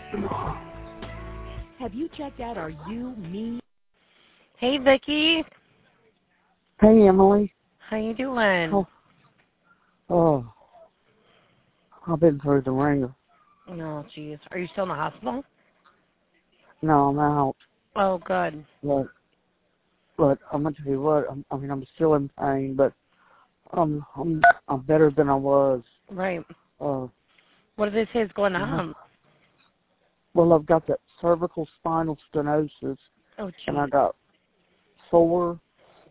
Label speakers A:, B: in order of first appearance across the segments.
A: Have you checked out our You, Me?
B: Hey, Vicki.
C: Hey, Emily.
B: How you doing?
C: Oh, I've been through the ringer.
B: No, jeez. Are you still in the hospital?
C: No, I'm out.
B: Oh, good.
C: But I'm gonna tell you what. I'm still in pain, but I'm better than I was.
B: Right.
C: What
B: do they say is going on?
C: Well, I've got that cervical spinal stenosis.
B: Oh, geez.
C: And I got 4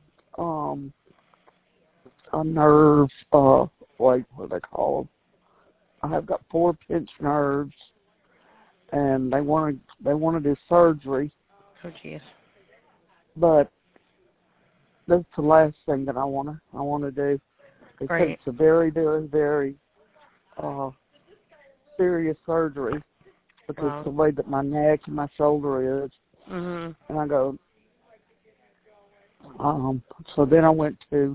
C: nerves. What do they call them? I have got 4 pinched nerves, and they want to do surgery.
B: Oh, jeez.
C: But that's the last thing that I want to do. They said it's a very, very, very serious surgery because the way that my neck and my shoulder is.
B: Mm-hmm.
C: And I go, so then I went to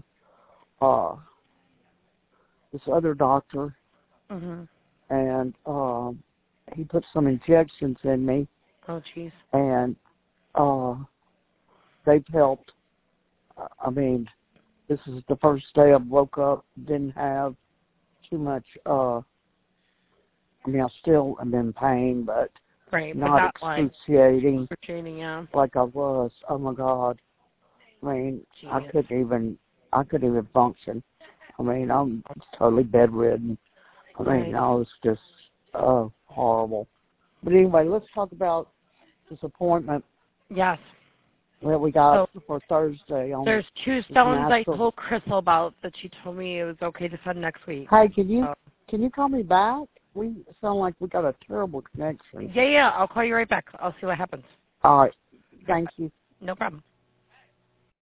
C: this other doctor, and he put some injections in me.
B: Oh, jeez.
C: And they've helped. I mean, this is the first day I woke up, didn't have too much, I still am in pain, but not excruciating like I was. Oh, my God. I mean, I couldn't even function. I mean, I'm totally bedridden. I mean, I was just horrible. But anyway, let's talk about this appointment.
B: Yes.
C: That we got for Thursday.
B: There's 2 stones I told Crystal about that she told me it was okay to send next week.
C: Hey, can you call me back? We sound like we got a terrible connection.
B: Yeah, I'll call you right back. I'll see what happens.
C: All right. Thank you.
B: No problem.